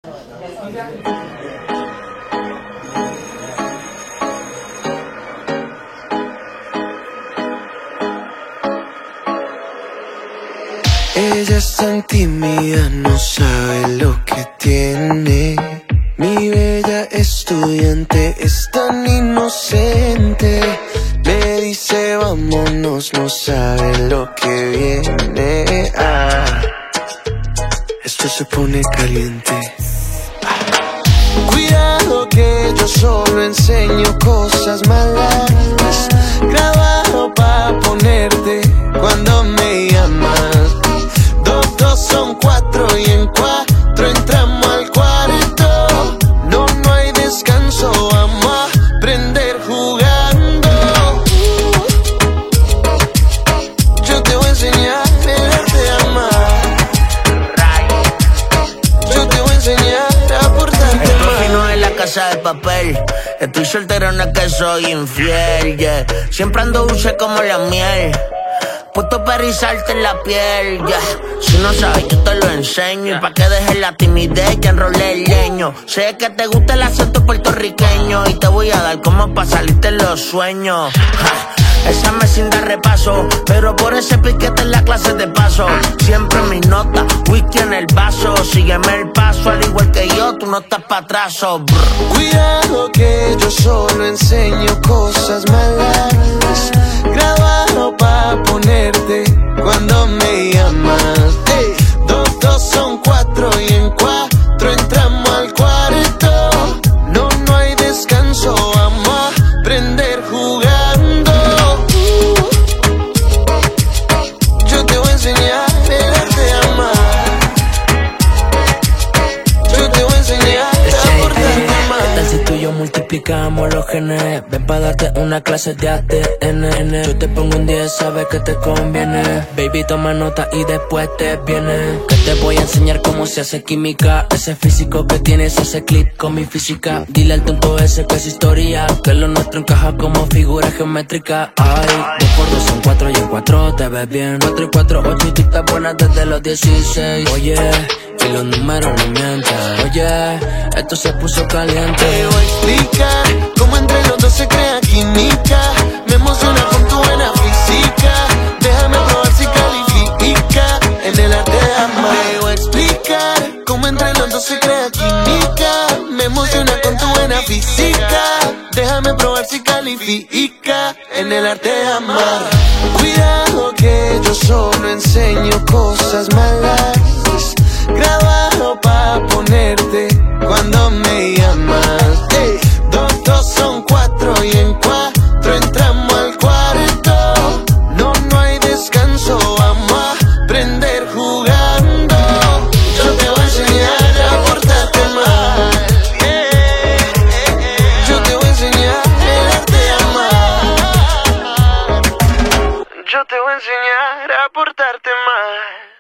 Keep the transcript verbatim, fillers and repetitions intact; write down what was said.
Ella es tan tímida, no sabe lo que tiene. Mi bella estudiante es tan inocente. Me dice vámonos, no sabe lo que viene. Ah, esto se pone caliente. Ah. Cuidado que yo solo enseño cosas malas. Grabado pa' ponerte cuando me llamas. Dos son cuatro y en cuatro entramos al cuarto. No, no hay descanso, vamos a aprender jugando. Yo te voy a enseñar el arte de amar. Yo te voy a enseñar a portarte mal. Estoy fino en la casa de papel. Estoy soltero, no es que soy infiel, yeah. Siempre ando dulce como la miel, puesto para rizarte en la piel, yeah. Si no sabes, yo te lo enseño. Y pa' que dejes la timidez, que enrolé el leño. Sé que te gusta el acento puertorriqueño y te voy a dar como pa' salirte en los sueños. Ja, esa me sin dar repaso, pero por ese piquete en la clase de paso. Siempre mis notas, whisky en el vaso. Sígueme el paso, al igual que yo, tú no estás pa' atrás, oh, brr. Cuidado que yo solo enseño cosas malas. Grabado pa' ponerte cuando me llamas. Hey, dos, dos son cuatro y en cuatro entramos al cuarto. No, no hay descanso, vamos a aprender jugando. Yo te voy a enseñar el arte de amar. Yo te voy a enseñar a portarte mal. ¿Qué tal si tú y yo multiplicamos los genes? Ven pa' darte una clase de A D N. Yo te pongo un diez, sabes que te conviene. Baby, toma nota y después te viene. Que te voy a enseñar cómo se hace química. Ese físico que tienes hace clic con mi física. Dile al tonto ese que es historia, que lo nuestro encaja como figura geométrica. Ay, dos por dos son cuatro y en cuatro te ves bien. Cuatro y cuatro, ocho y tú estás buena desde los dieciséis. Oye, y los números no mienten. Oye, esto se puso caliente. Te voy a explicar cómo entre los dos se crea química. Me emociona con tu buena física. Déjame probar si califica en el arte de amar. Te voy a explicar cómo entre los dos se crea química. Me emociona con tu buena física. Déjame probar si califica en el arte de amar. Cuidado que yo solo enseño cosas malas. Grabado pa' ponerte cuando me llamas. Hey, dos, dos son cuatro y en cuatro entramos al cuarto. No, no hay descanso, vamos a aprender jugando. Yo te voy a enseñar a portarte mal. Yo te voy a enseñar el arte de amar. Yo te voy a enseñar a portarte mal.